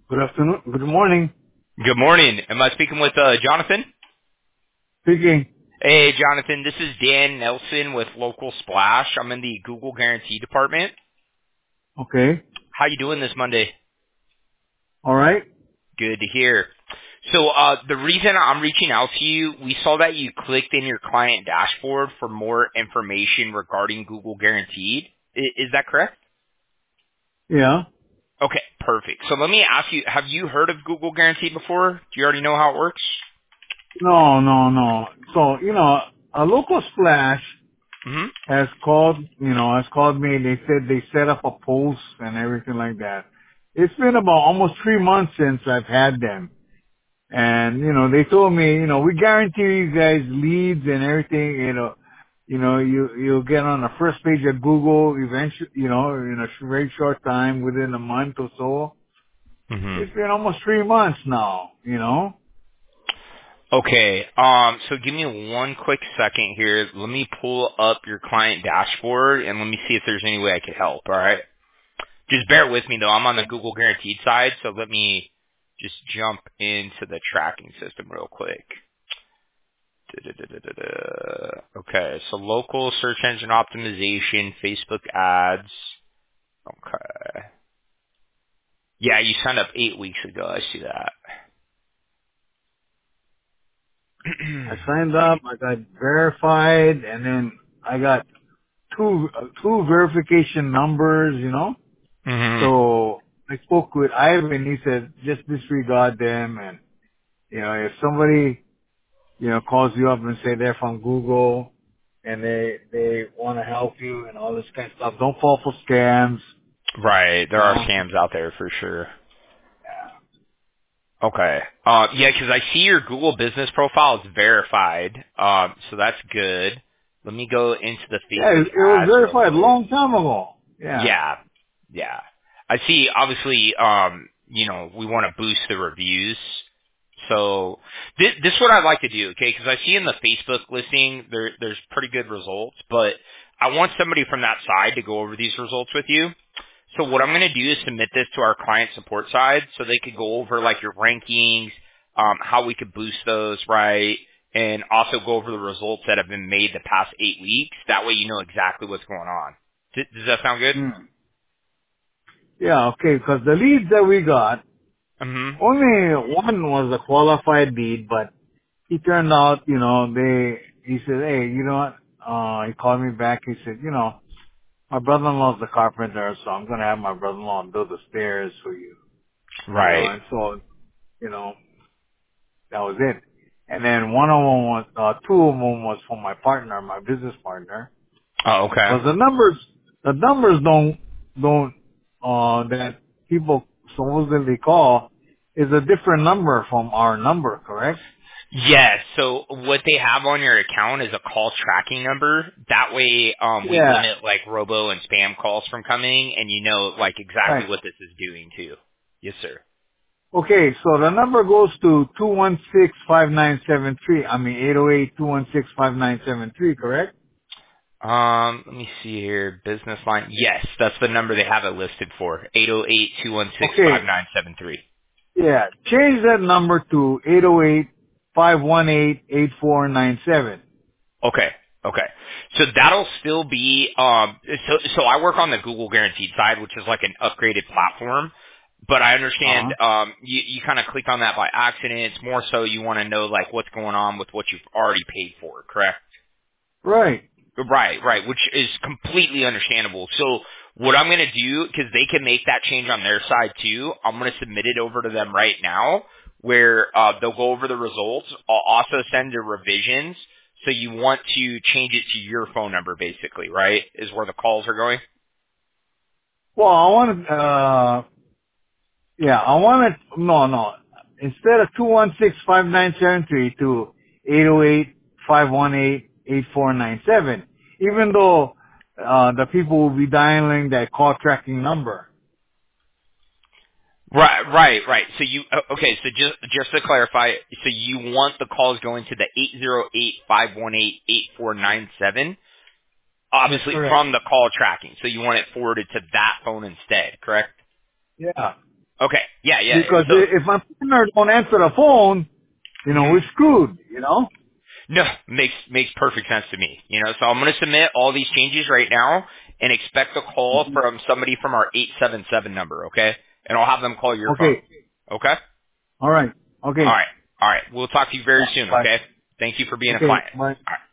Good afternoon. Good morning. Good morning. Am I speaking with Jonathan? Speaking. Hey, Jonathan. This is Dan Nelson with Local Splash. I'm in the Google Guarantee department. Okay. How you doing this Monday? All right. Good to hear. So the reason I'm reaching out to you, we saw that you clicked in your client dashboard for more information regarding Google Guaranteed. Is that correct? Yeah. Okay, perfect. So let me ask you, have you heard of Google Guaranteed before? Do you already know how it works? No, no, no. So, a local splash Mm-hmm. has called me. They said they set up a post and everything like that. It's been about almost 3 months since I've had them. And, they told me, we guarantee you guys leads and everything, you'll get on the first page of Google eventually, in a very short time, within a month or so. Mm-hmm. It's been almost 3 months now. Okay, so give me one quick second here. Let me pull up your client dashboard and let me see if there's any way I could help, alright? Just bear with me though, I'm on the Google Guaranteed side, so let me just jump into the tracking system real quick. Da-da-da-da-da-da. Okay, so local search engine optimization, Facebook ads. Okay. Yeah, you signed up 8 weeks ago, I see that. I signed up, I got verified, and then I got two verification numbers. Mhm. So I spoke with Ivan, he said, just disregard them, and, if somebody, calls you up and say they're from Google, and they want to help you and all this kind of stuff, don't fall for scams, Right, you there are know. scams out there for sure. Okay. Yeah, because I see your Google business profile is verified. So that's good. Let me go into the Yeah, Facebook it was ads real verified a quick. long time ago. Yeah. Yeah. Yeah. I see, obviously, we want to boost the reviews. So this is what I'd like to do, okay? Because I see in the Facebook listing there's pretty good results, but I want somebody from that side to go over these results with you. So what I'm going to do is submit this to our client support side so they could go over like your rankings, how we could boost those, right? And also go over the results that have been made the past 8 weeks. That way you know exactly what's going on. Does that sound good? Hmm. Yeah, okay, because the leads that we got, Mm-hmm. only one was a qualified lead, but he turned out, he said, hey, you know what, he called me back, he said, my brother-in-law's the carpenter, so I'm going to have my brother-in-law build the stairs for you, Right. and so, you know, that was it. And then one of them was, two of them was for my partner, my business partner, Oh, okay. because the numbers that people supposedly call is a different number from our number, correct? Yes. So what they have on your account is a call tracking number. That way, we Yeah, limit like robo and spam calls from coming, and you know like exactly right. what this is doing too. Yes, sir. Okay, so the number goes to 216-5973. I mean, 808-216-5973, correct? Let me see here. Business line. Yes, that's the number they have it listed for. 808-216-5973. Okay, yeah. Change that number to 808-518-8497. Okay. Okay. So that'll still be so I work on the Google Guaranteed side, which is like an upgraded platform. But I understand Uh-huh. you kind of click on that by accident. It's more so you want to know like what's going on with what you've already paid for, correct? Right. Right, right, which is completely understandable. So what I'm going to do, because they can make that change on their side too, I'm going to submit it over to them right now where they'll go over the results. I'll also send the revisions. So you want to change it to your phone number basically, right? Is where the calls are going? Well, no. Instead of 216-5973 to 808-518-8497, even though, the people will be dialing that call tracking number. Right, right, right. So you okay? So just to clarify, so you want the calls going to the 808-518-8497, That's obviously correct. from the call tracking. So you want it forwarded to that phone instead, correct? Yeah. Okay. Yeah, yeah. Because So, if my partner don't answer the phone, mhm. we're screwed, you know? No, makes perfect sense to me. So I'm going to submit all these changes right now and expect a call from somebody from our 877 number, okay? And I'll have them call your phone. Okay. Okay? All right. All Okay. right. All right. We'll talk to you very soon, Bye. okay? Thank you for being a Okay. client. Bye. All right.